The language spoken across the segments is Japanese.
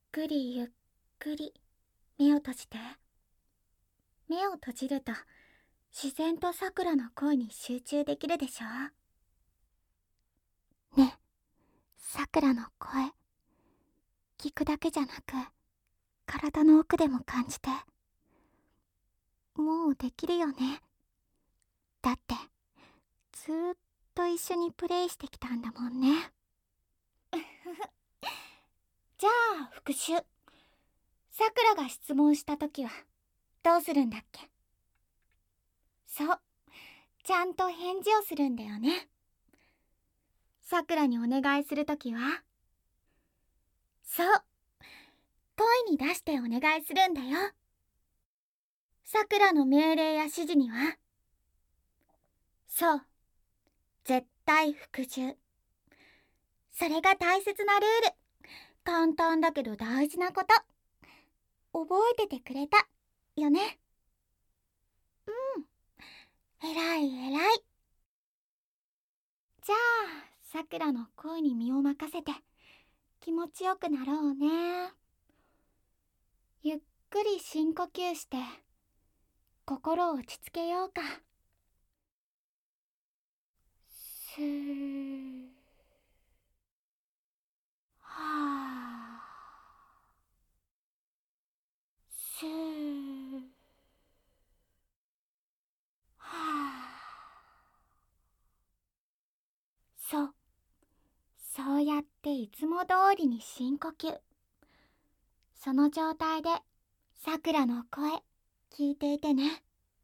くりゆっくり目を閉じて。目を閉じると自然とさくらの声に集中できるでしょ。ね、さくらの声、聞くだけじゃなく体の奥でも感じて。もうできるよね。だってずーっと一緒にプレイしてきたんだもんね。じゃあ復習。さくらが質問したときはどうするんだっけ？そう、ちゃんと返事をするんだよね。さくらにお願いするときは、そう、声に出してお願いするんだよ。さくらの命令や指示には、そう、絶対服従。それが大切なルール。簡単だけど大事なこと。覚えててくれたよね。うん、偉い偉い。じゃあさくらの声に身を任せて気持ちよくなろうね。ゆっくり深呼吸して心を落ち着けようか。スー、はあ、スー、はあ。そう、そうやっていつも通りに深呼吸。その状態でさくらの声聞いていてね。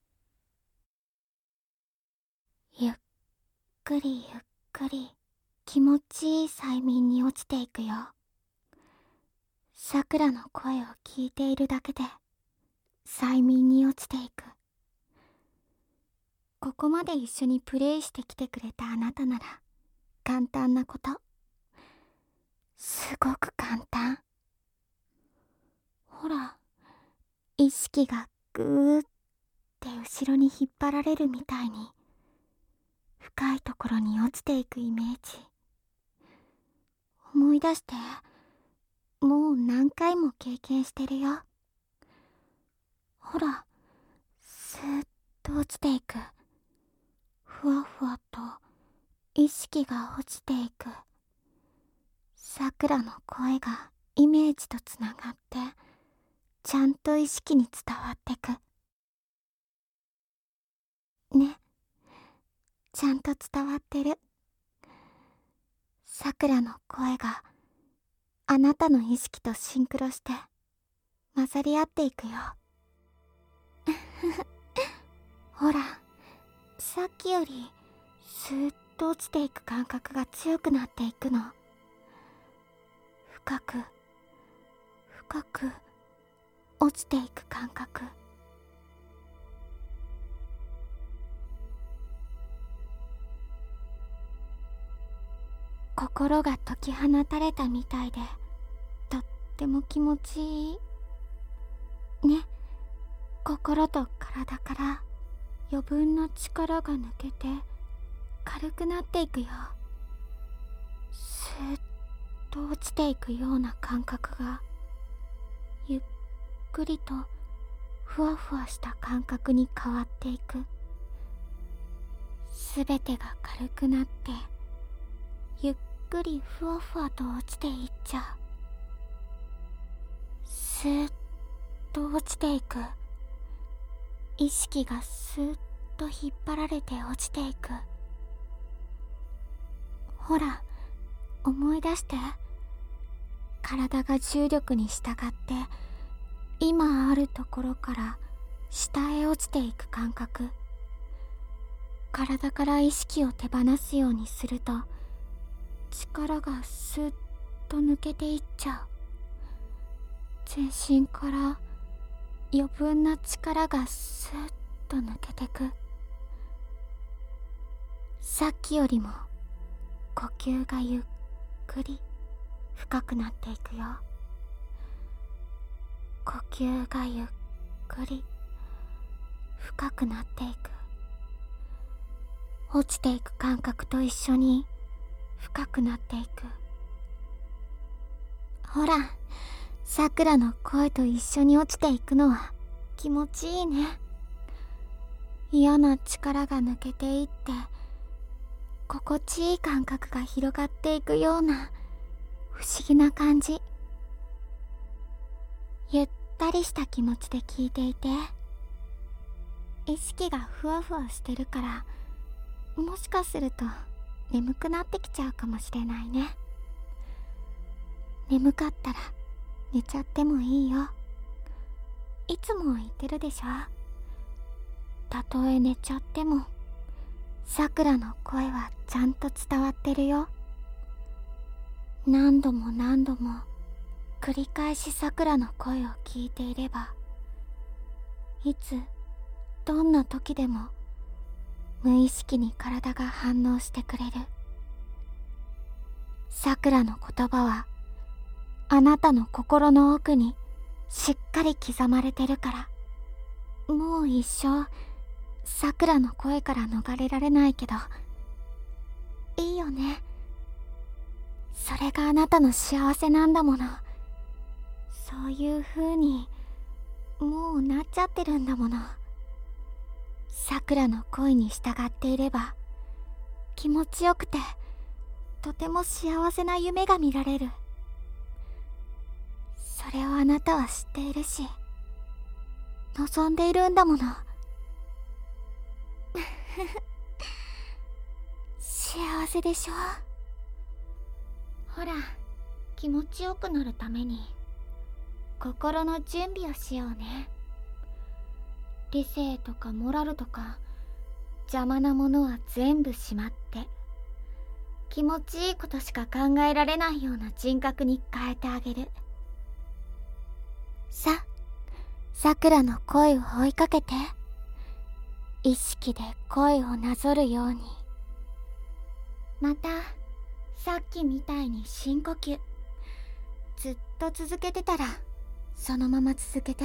ゆっくりゆっくり気持ちいい催眠に落ちていくよ。さくらの声を聞いているだけで催眠に落ちていく。ここまで一緒にプレイしてきてくれたあなたなら簡単なこと。すごく簡単。ほら、意識がぐーって後ろに引っ張られるみたいに深いところに落ちていくイメージ。思い出して。もう何回も経験してるよ。ほら、スーッと落ちていく。ふわふわと意識が落ちていく。さくらの声がイメージとつながってちゃんと意識に伝わってく。ね、ちゃんと伝わってる。さくらの声があなたの意識とシンクロして混ざり合っていくよ。ほら、さっきよりスーッと落ちていく感覚が強くなっていくの。深く深く落ちていく感覚。心が解き放たれたみたいでとっても気持ちいいね。心と体から余分な力が抜けて軽くなっていくよ。スーッと落ちていくような感覚がゆっくりとふわふわした感覚に変わっていく。すべてが軽くなってゆっくりふわふわと落ちていっちゃう。スーッと落ちていく。意識がスーッと引っ張られて落ちていく。ほら、思い出して。体が重力に従って今あるところから下へ落ちていく感覚。体から意識を手放すようにすると力がスッと抜けていっちゃう。全身から余分な力がスッと抜けてく。さっきよりも呼吸がゆっくり深くなっていくよ。呼吸がゆっくり深くなっていく。落ちていく感覚と一緒に深くなっていく。ほら、 さくらの声と一緒に落ちていくのは気持ちいいね。嫌な力が抜けていって心地いい感覚が広がっていくような不思議な感じ。ゆったりした気持ちで聞いていて、意識がふわふわしてるから、もしかすると眠くなってきちゃうかもしれないね。眠かったら寝ちゃってもいいよ。いつも言ってるでしょ。たとえ寝ちゃってもさくらの声はちゃんと伝わってるよ。何度も何度も繰り返しさくらの声を聞いていれば、いつどんな時でも無意識に体が反応してくれる。さくらの言葉はあなたの心の奥にしっかり刻まれてるから、もう一生さくらの声から逃れられないけどいいよね。それがあなたの幸せなんだもの。そういう風にもうなっちゃってるんだもの。さくらの声に従っていれば気持ちよくてとても幸せな夢が見られる。それをあなたは知っているし望んでいるんだもの。幸せでしょ。ほら、気持ちよくなるために心の準備をしようね。理性とかモラルとか邪魔なものは全部しまって、気持ちいいことしか考えられないような人格に変えてあげる。さくらの声を追いかけて、意識で声をなぞるように。またさっきみたいに深呼吸ずっと続けてたらそのまま続けて。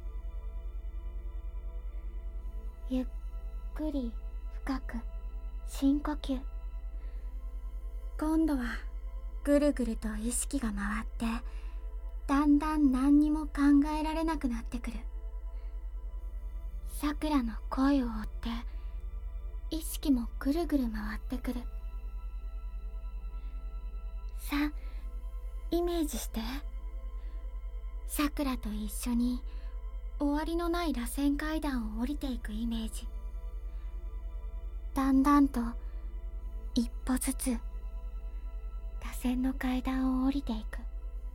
ゆっくり深く深呼吸。今度はぐるぐると意識が回って、だんだん何にも考えられなくなってくる。さくらの声を追って意識もぐるぐる回ってくる。さあ、イメージして。さくらと一緒に終わりのない螺旋階段を降りていくイメージ。だんだんと一歩ずつ螺旋の階段を降りていく。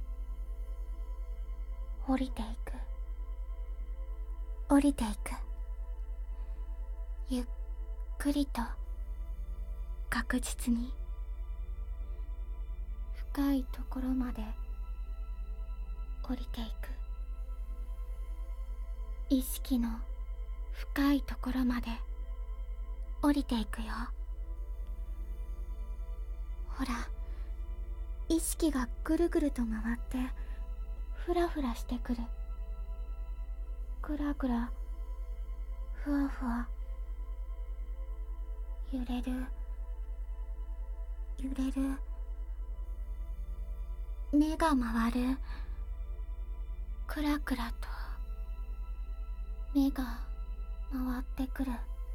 降りていく。降りていく。ゆっくりと確実に深いところまで降りていく。意識の深いところまで降りていくよ。ほら、意識がぐるぐると回ってふらふらしてくる。ぐらぐら、ふわふわ、揺れる、揺れる。目が回る。くらくらと目が回ってくる。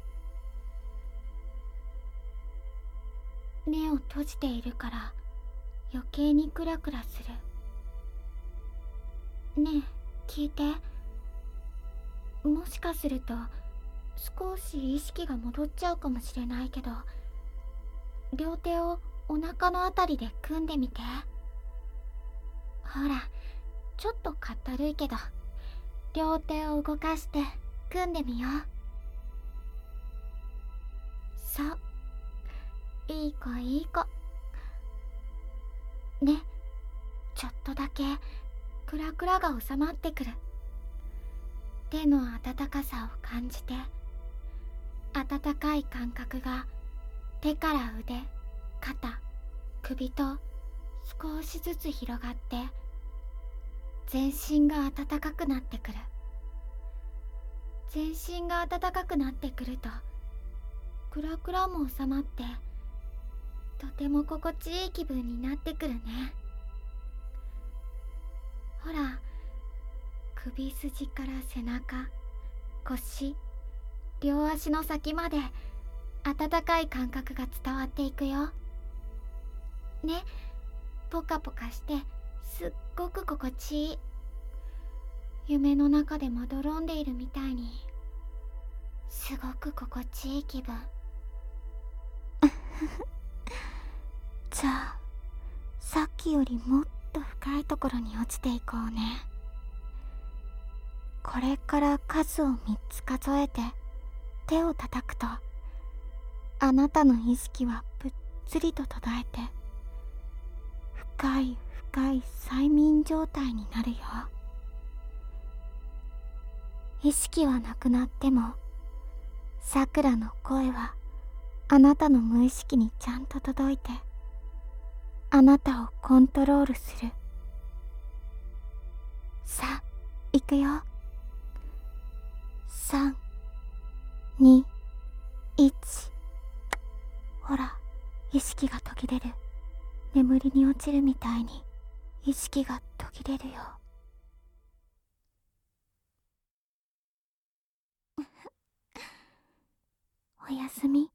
目を閉じているから余計にクラクラする。ねえ、聞いて。もしかすると少し意識が戻っちゃうかもしれないけど、両手をお腹のあたりで組んでみて。ほら、ちょっとかったるいけど両手を動かして組んでみよう。そう、いい子いい子。ね、ちょっとだけクラクラが収まってくる。手の温かさを感じて、温かい感覚が手から腕、肩、首と少しずつ広がって、全身が温かくなってくる。全身が温かくなってくるとクラクラも収まって、とても心地いい気分になってくるね。ほら、 首筋から背中、腰、両足の先まで温かい感覚が伝わっていくよ。ね、ポカポカしてすっごく心地いい。夢の中でまどろんでいるみたいに、すごく心地いい気分。じゃあ、さっきよりもっと深いところに落ちていこうね。これから数を3つ数えて手を叩くと、あなたの意識はぷっつりと途絶えて、深い深い催眠状態になるよ。意識はなくなっても、さくらの声はあなたの無意識にちゃんと届いて、あなたをコントロールする。さあ、行くよ。3、2、1。ほら、意識が途切れる。眠りに落ちるみたいに意識が途切れるよ。おやすみ。